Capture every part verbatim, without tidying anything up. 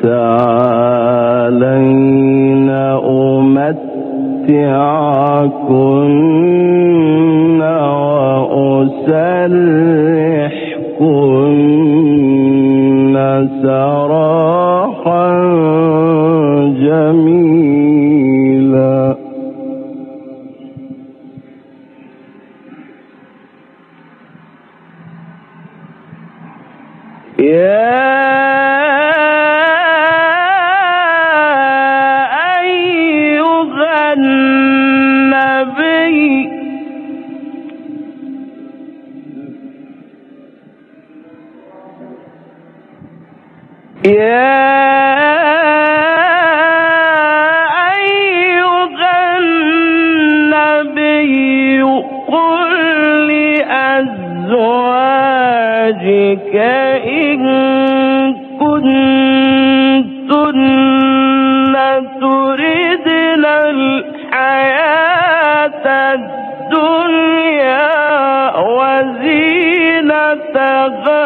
فتعالين أمتعكن وأسرحكن سراحا جميلا. يا أيها النبي يا أيها النبي قل لأزواجك إن كنتن تردن الحياة الدنيا وزينتها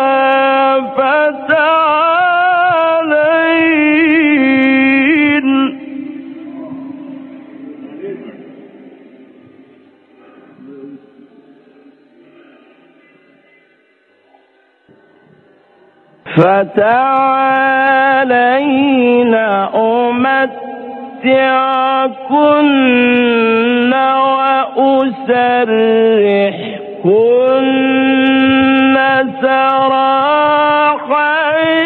فتعالين فتعالين أمتعكن وأسرحكن سراحا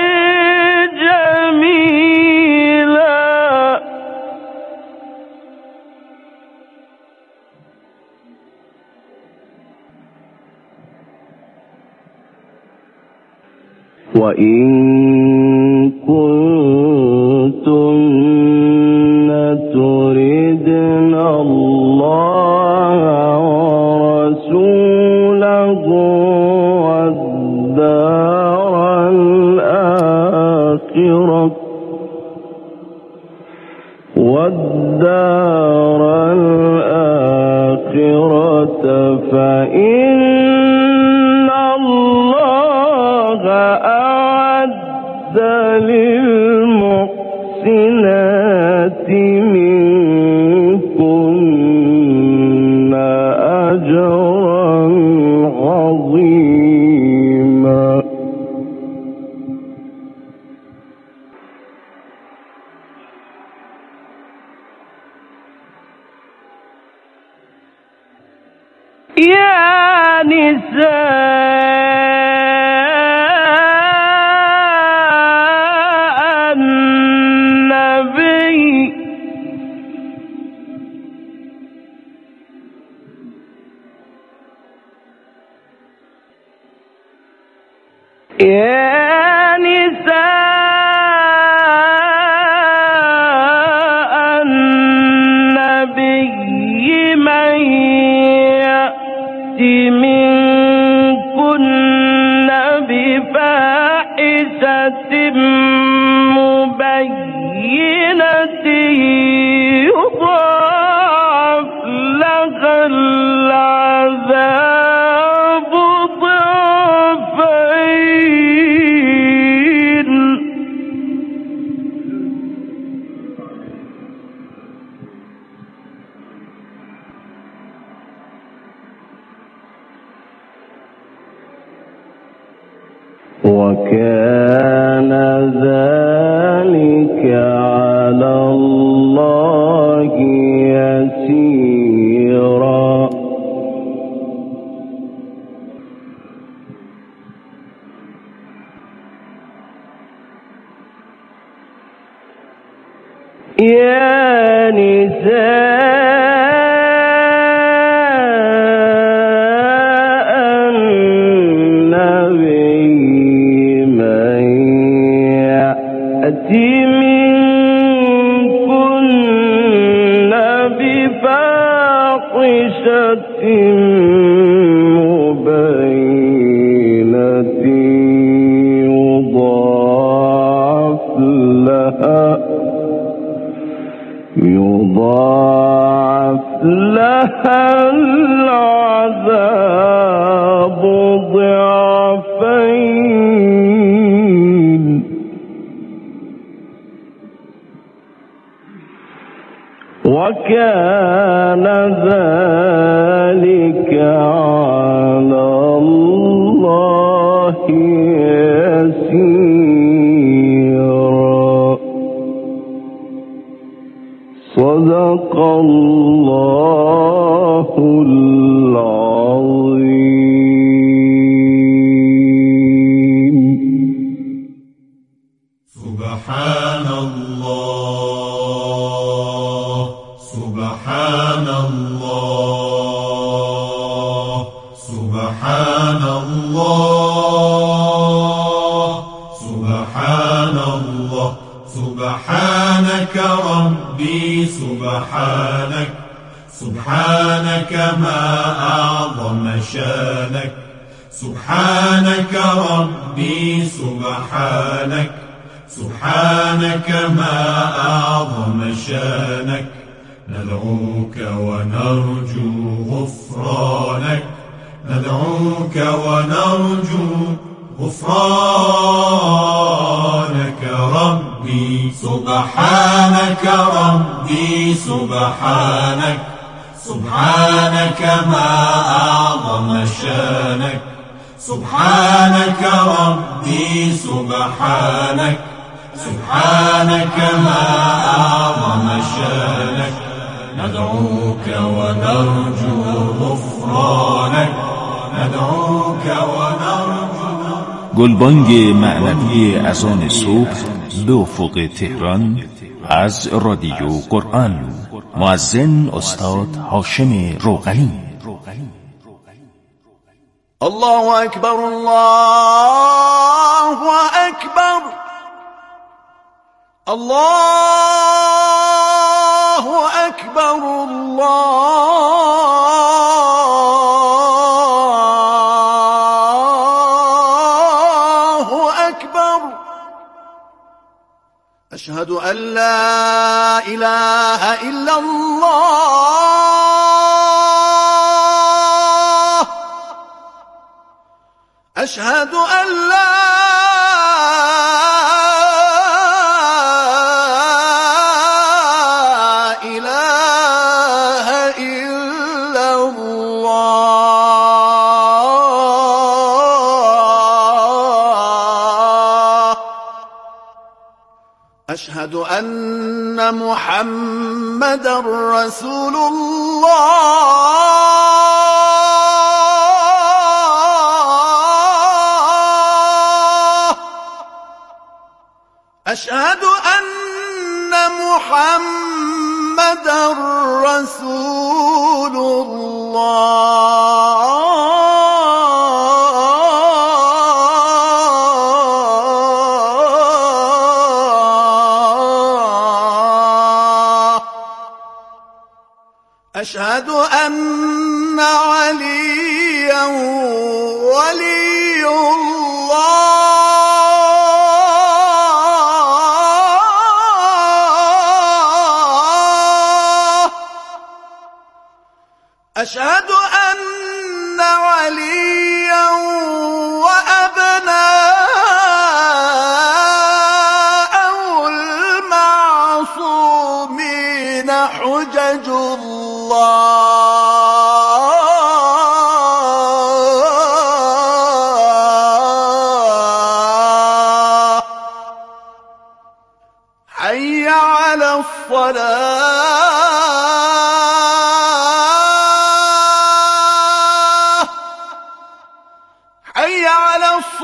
جميلا. وإن كنتن تردن الله ورسوله والدار الآخرة والدار الآخرة فإن الله أعد للمحسنات منكن أجرا عظيما. يا نساء النبي يا نساء النبي من يأت منكن بفاحشة مبينة يضاعف لها العذاب ضعفين وكان ذلك على الله يسيرا. يا نساء النبي من يأت منكن بفاحشة مبينة يضاعف لها يضاعف لها العذاب ضعفين وكان ذلك على الله يسيرا. صدق الله العظيم. سبحان الله سبحان الله سبحان الله سبحان الله سبحانك ربي سبحانك سبحانك ما أعظم شانك سبحانك ربي سبحانك سبحانك ما أعظم شانك ندعوك ونرجو غفرانك ندعوك ونرجو غفرانك ربي سبحانك ربي سبحانك سبحانك ما أعظم شانك سبحانك ربي سبحانك سبحانك ما أعظم شانك ندعوك ونرجو غفرانك ندعوك ونرجو. گلبانگ معنوی اذان صبح به افق تهران از رادیو قرآن. مؤذن استاد هاشم روغنی. الله أكبر الله أكبر الله أكبر الله أكبر. أشهد أن لا إله إلا الله أشهد أن لا إله إلا الله أشهد أن محمدا رسول الله أشهد أن محمدا رسول الله أشهد أن عليا ولي الله أشهد أن عليا وأبناءه المعصومين حجج الله. حي على الصلاة حي على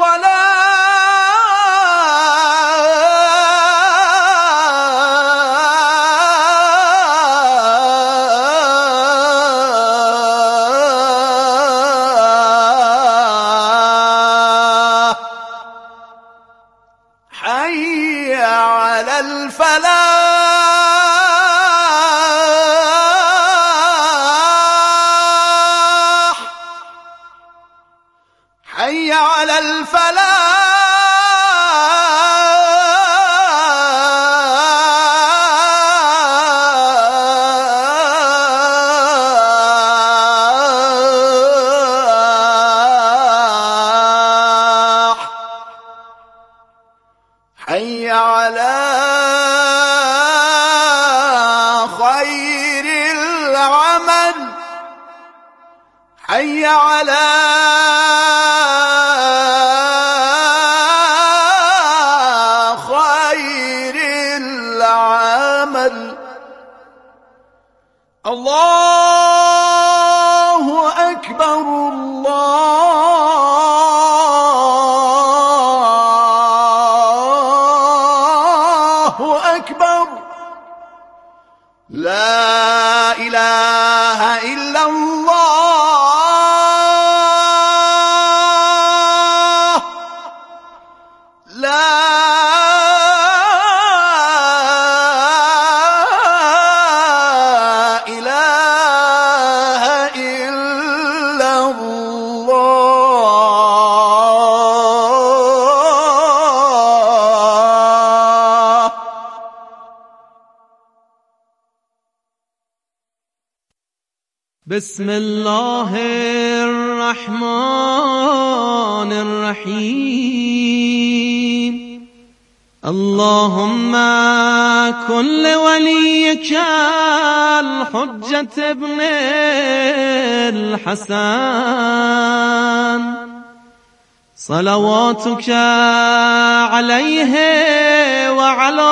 الصلاة حي على الفلاح حي على الفلاح حي على خير حي على خير العمل. الله أكبر الله أكبر لا إله إلا الله لا إله إلا الله. بسم الله الرحمن الرحيم. اللهم كن لوليك الحجة ابن الحسن صلواتك عليه وعلى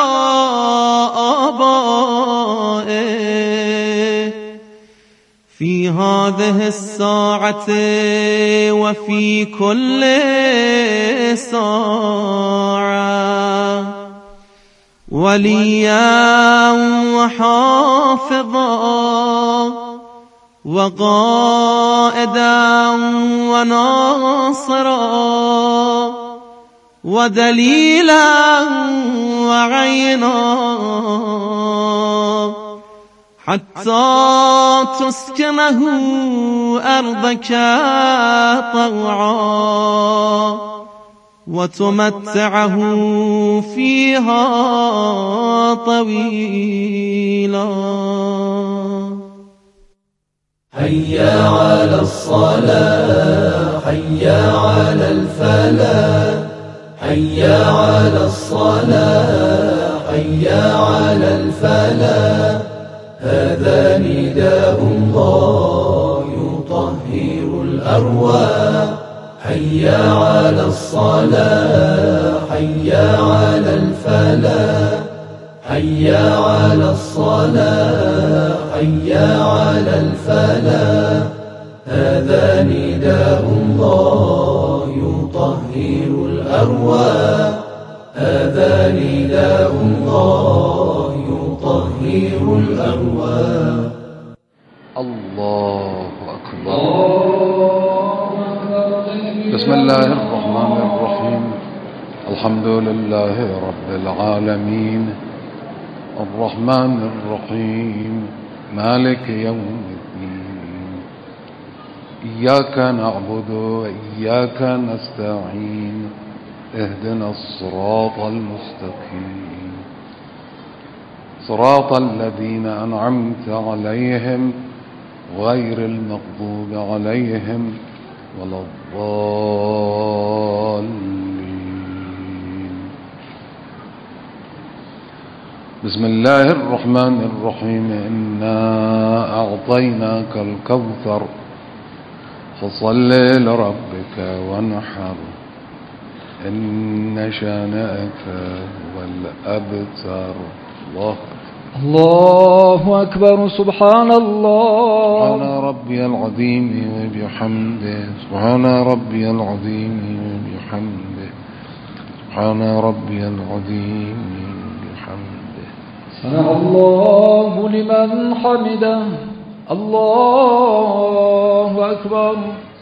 آبائه في هذه الساعة وفي كل ساعة وليا وحافظا وقائدا وناصرا ودليلا وعينا حتى تسكنه أرضك طوعا وتمتعه فيها طويلا. هيا على الصلاة هيا على الفلاح هيا على الصلاة هيا على الفلاح هذا نداء الله يطهر الأرواح هيا على الصلاة هيا على الفلاح هيا على الصلاة هيا على الفلاح هذا نداء الله يطهر الأرواح هذا نداء الله يطهر الأرواح. الله أكبر. بسم الله الرحمن الرحيم. الحمد لله رب العالمين الرحمن الرحيم مالك يوم الدين إياك نعبد وإياك نستعين اهدنا الصراط المستقيم صراط الذين أنعمت عليهم غير المغضوب عليهم ولا الضالين. بسم الله الرحمن الرحيم. إنا أعطيناك الكوثر فصل لربك وانحر إن شانئك هو الأبتر. الله الله أكبر. سبحان الله. سبحان ربي العظيم وبحمده سبحان ربي العظيم وبحمده سبحان ربي العظيم وبحمده. سمع الله لمن حمده. الله أكبر.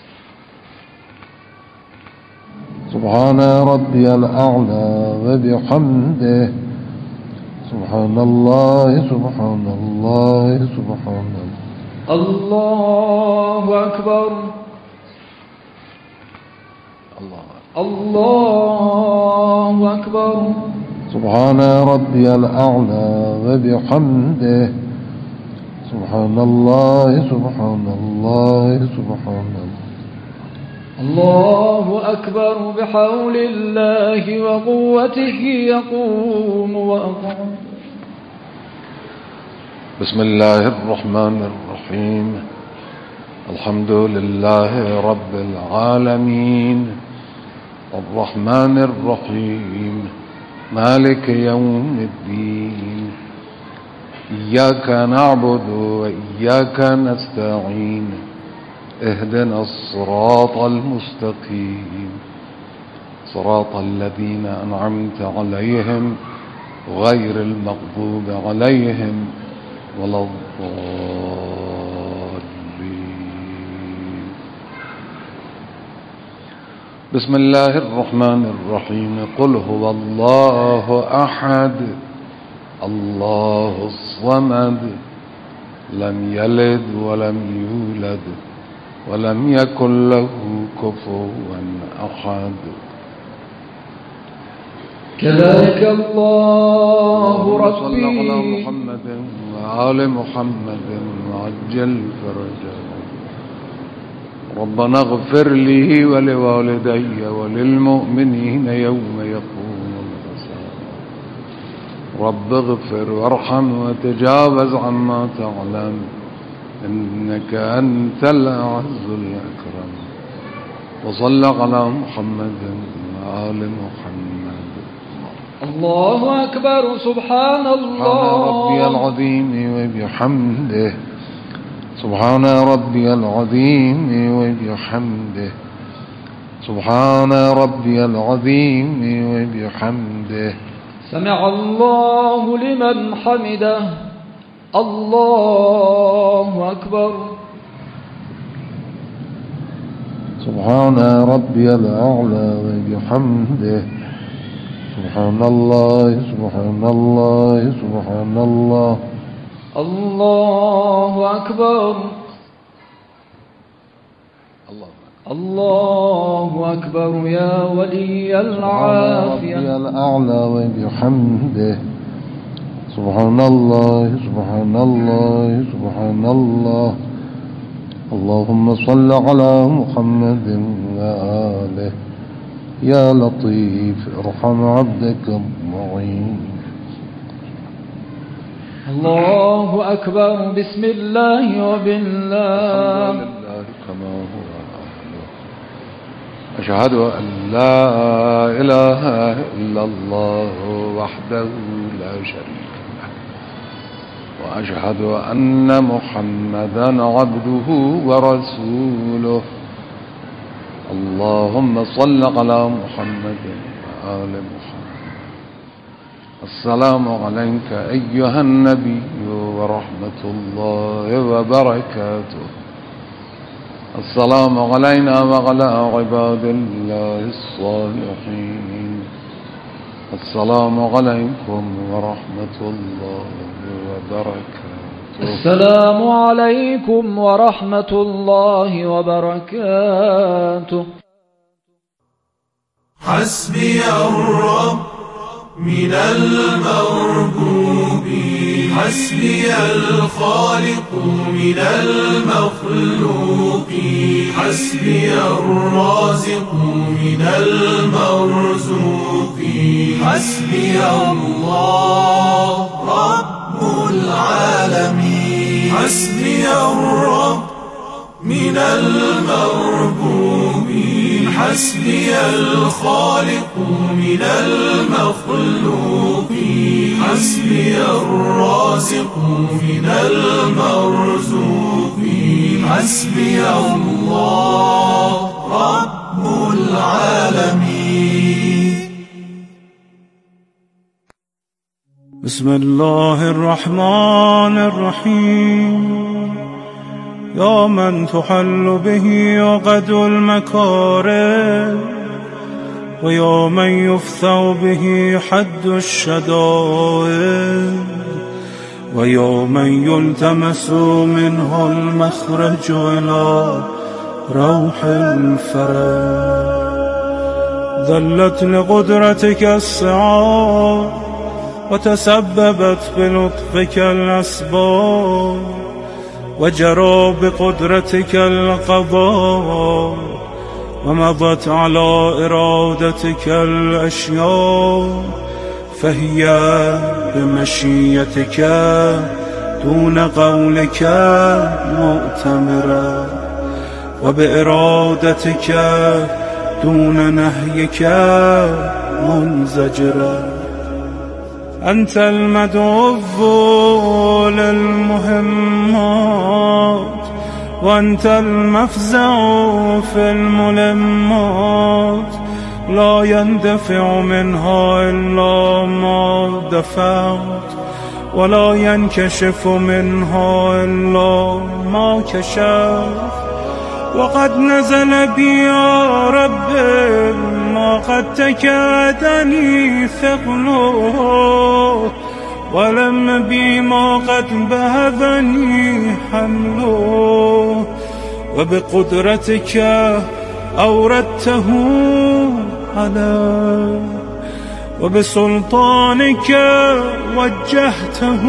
سبحان ربي الأعلى وبحمده سبحان الله سبحان الله سبحان الله. الله أكبر. الله الله أكبر. سبحان ربي الأعلى وبحمده سبحان الله سبحان الله سبحان الله. الله أكبر. بحول الله وقوته يقوم وأقوم. بسم الله الرحمن الرحيم. الحمد لله رب العالمين الرحمن الرحيم مالك يوم الدين إياك نعبد وإياك نستعين اهدنا الصراط المستقيم صراط الذين أنعمت عليهم غير المغضوب عليهم ولا الضالين. بسم الله الرحمن الرحيم. قل هو الله أحد الله الصمد لم يلد ولم يولد ولم يكن له كفوا أحد. كذلك الله ربي صلى على محمد وآل محمد وعجل فرجه. ربنا اغفر لي ولوالدي وللمؤمنين يوم يقوم الحساب. رب اغفر وارحم وتجاوز عما تعلم إنك أنت الأعز الأكرم. وصلى على محمد وآل محمد. الله أكبر. سبحان الله سبحان ربي العظيم وبحمده. سبحان ربي العظيم وبحمده. سبحان ربي العظيم وبحمده. سمع الله لمن حمده. الله أكبر. سبحان ربي الأعلى وبحمده. سبحان الله سبحان الله سبحان الله. الله أكبر. الله أكبر. يا ولي العافية. سبحان ربي الأعلى وبحمده. سبحان الله سبحان الله سبحان الله. اللهم صل على محمد وآله. يا لطيف ارحم عبدك الضعيف. الله أكبر. بسم الله وبالله. كما هو أهله. أشهد أن لا إله إلا الله وحده لا شريك له. وأشهد أن محمدا عبده ورسوله. اللهم صل على محمد وآل محمد. السلام عليك أيها النبي ورحمة الله وبركاته. السلام علينا وعلى عباد الله الصالحين. السلام عليكم ورحمة الله وبركاته. السلام عليكم ورحمة الله وبركاته. حسبي الرب من المربوب. حسبي الخالق من المخلوق. حسبي الرازق من المرزوق. حسبي الله رب العالمين. حسبي الرب من المربوبين. حسبي الخالق من المخلوقين. حسبي الرازق من المرزوقين. حسبي الله رب العالمين. بسم الله الرحمن الرحيم. يا من تحل به عقد المكاره. ويا من يفثى به حد الشدائد. ويا من يلتمس منه المخرج إلى روح الفرج. ذلت لقدرتك السعاد وتسببت بلطفك الأسباب. وجرى بقدرتك القضاء ومضت على إرادتك الأشياء. فهي بمشيتك دون قولك مؤتمرة. وبإرادتك دون نهيك منزجرا. أنت المدعو للمهمات، وأنت المفزع في الملمات، لا يندفع منها إلا ما دفعت، ولا ينكشف منها إلا ما كشفت. وقد نزل بي يا رب ما قد تكادني ثقله، ولم بي ما قد بهذني حمله. وبقدرتك أوردته علي، وبسلطانك وجهته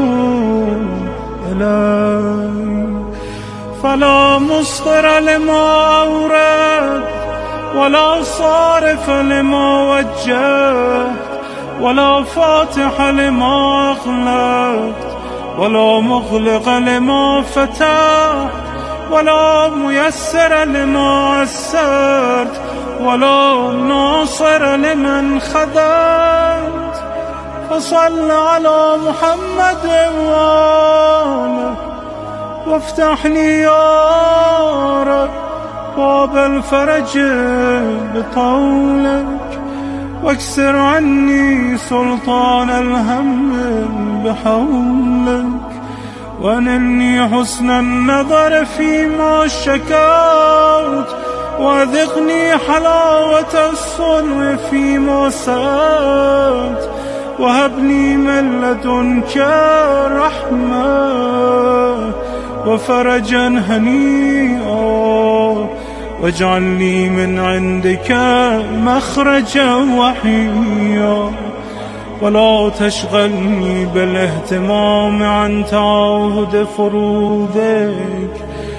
إلي. فلا مصدر لما أورد، ولا صارف لما وجهت، ولا فاتح لما أغلقت، ولا مغلق لما فتحت، ولا ميسر لما عسرت، ولا ناصر لمن خذلت. فصل على محمد وآله، وافتح لي يا رب باب الفرج بطولك، واكسر عني سلطان الهم بحولك. وانني حسن النظر فيما شكوت، وذقني حلاوة الصنع فيما سألت. وهبني من لدنك رحمة وفرجا هنيئا، واجعل لي من عندك مخرجا وحيا. ولا تشغلني بالاهتمام عن تعاهد فروضك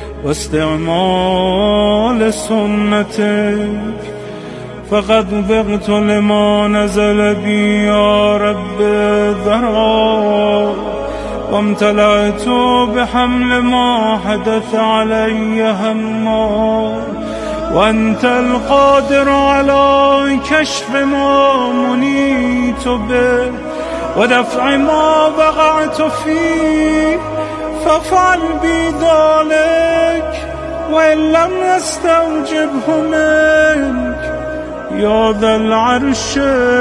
واستعمال سنتك. فقد بغت لما نزل بي يا رب ذرا، وامتلأت بحمل ما حدث علي هما. وأنت القادر على كشف ما منيت به، ودفع ما وقعت فيه. فافعل بي ذلك، وإن لم يستوجبه منك يا ذا العرش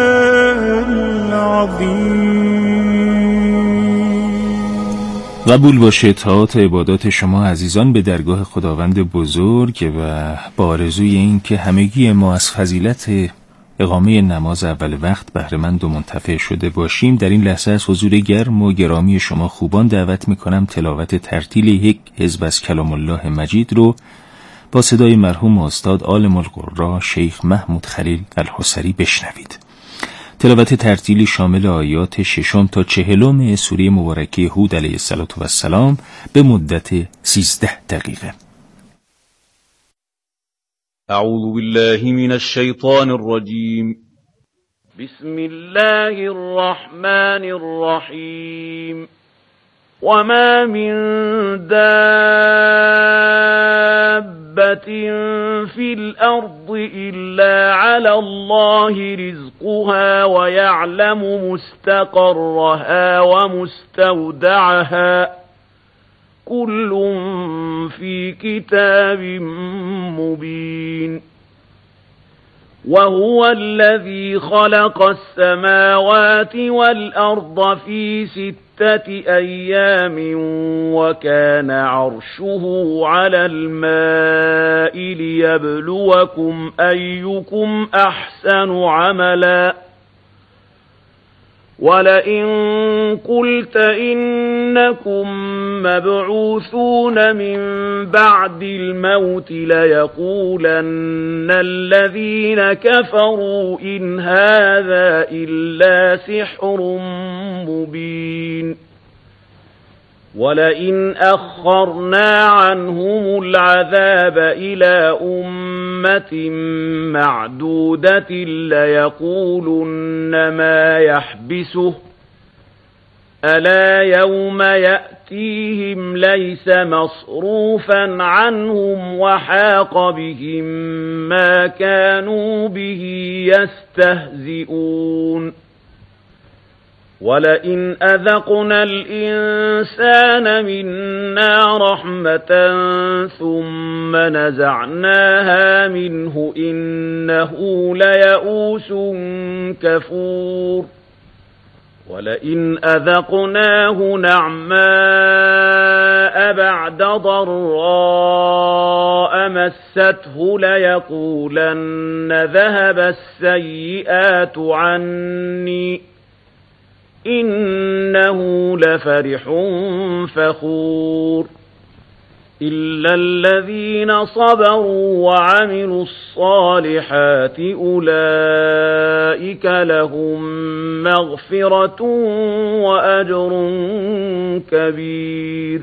العظیم. قبول باشه اطاعت عبادات شما عزیزان به درگاه خداوند بزرگ، و با آرزوی این که همگی ما از فضیلت اقامه نماز اول وقت بهره‌مند و منتفع شده باشیم. در این لحظه از حضور گرم و گرامی شما خوبان دعوت میکنم تلاوت ترتیل یک حزب از کلام الله مجید رو با صدای مرحوم استاد عالم القرآ شیخ محمود خلیل الحصری بشنوید. تلاوت ترتیلی شامل آیات ششم تا چهلم سوره مبارکه هود علیه السلام به مدت سیزده دقیقه. اعوذ بالله من الشیطان الرجیم. بسم الله الرحمن الرحیم. وما من دابة في الأرض إلا على الله رزقها ويعلم مستقرها ومستودعها كل في كتاب مبين. وهو الذي خلق السماوات والأرض في ستة أيام وكان عرشه على الماء ليبلوكم أيكم أحسن عملا. ولئن قلت إنكم مبعوثون من بعد الموت ليقولن الذين كفروا إن هذا إلا سحر مبين. ولئن أخرنا عنهم العذاب إلى أمة معدودة ليقولن ما يحبسه ألا يوم يأتيهم ليس مصروفا عنهم وحاق بهم ما كانوا به يستهزئون ولئن أذقنا الإنسان منا رحمة ثم نزعناها منه إنه ليئوس كفور ولئن أذقناه نعماء بعد ضراء مسته ليقولن ذهب السيئات عني إنه لفرح فخور إلا الذين صبروا وعملوا الصالحات أولئك لهم مغفرة وأجر كبير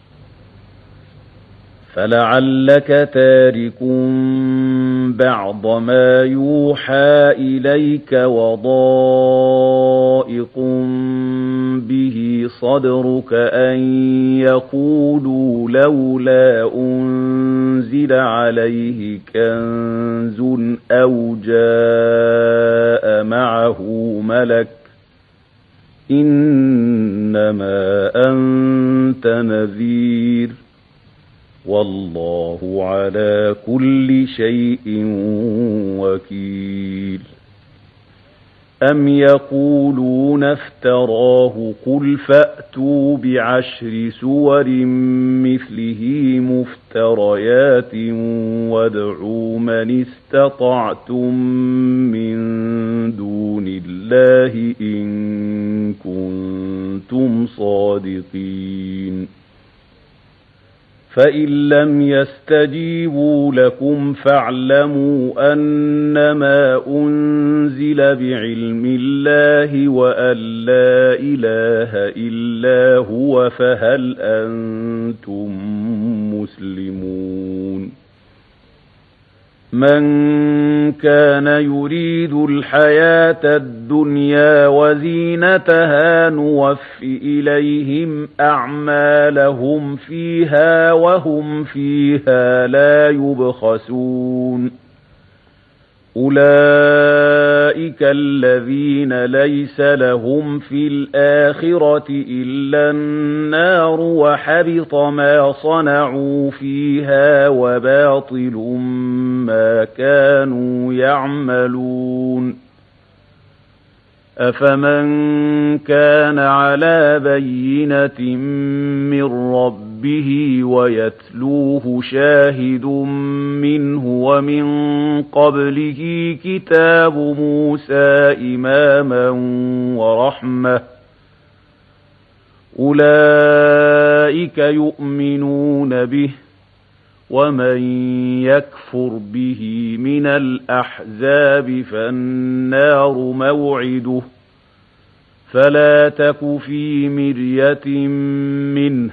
فلعلك تارك بعض ما يوحى إليك وضائق به صدرك أن يقولوا لولا أنزل عليه كنز أو جاء معه ملك إنما أنت نذير والله على كل شيء وكيل أم يقولون افتراه قل فأتوا بعشر سور مثله مفتريات وادعوا من استطعتم من دون الله إن كنتم صادقين فإن لم يستجيبوا لكم فاعلموا أنما أنزل بعلم الله وأن لا إله إلا هو فهل أنتم مسلمون من كان يريد الحياة الدنيا وزينتها نوف إليهم أعمالهم فيها وهم فيها لا يبخسون أولئك الذين ليس لهم في الآخرة إلا النار وحبط ما صنعوا فيها وباطل ما كانوا يعملون أفمن كان على بينة من ربه ويتلوه شاهد منه ومن قبله كتاب موسى إماما ورحمة أولئك يؤمنون به ومن يكفر به من الأحزاب فالنار موعده فلا تك في مرية منه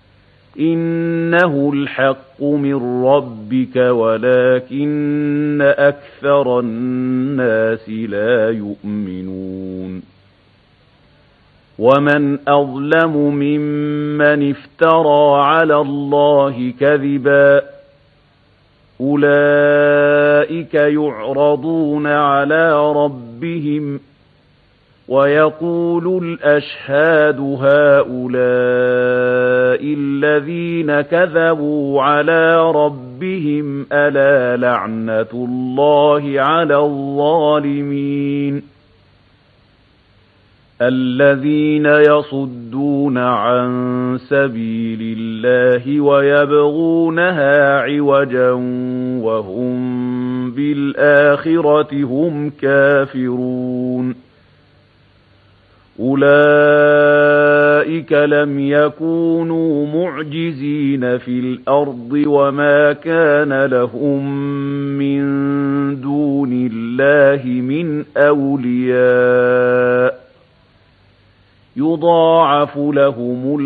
إنه الحق من ربك ولكن أكثر الناس لا يؤمنون ومن أظلم ممن افترى على الله كذبا أولئك يعرضون على ربهم ويقول الأشهاد هؤلاء الذين كذبوا على ربهم ألا لعنة الله على الظالمين الذين يصدون عن سبيل الله ويبغونها عوجا وهم بالآخرة هم كافرون أولئك لم يكونوا معجزين في الأرض وما كان لهم من دون الله من أولياء يضاعف لهم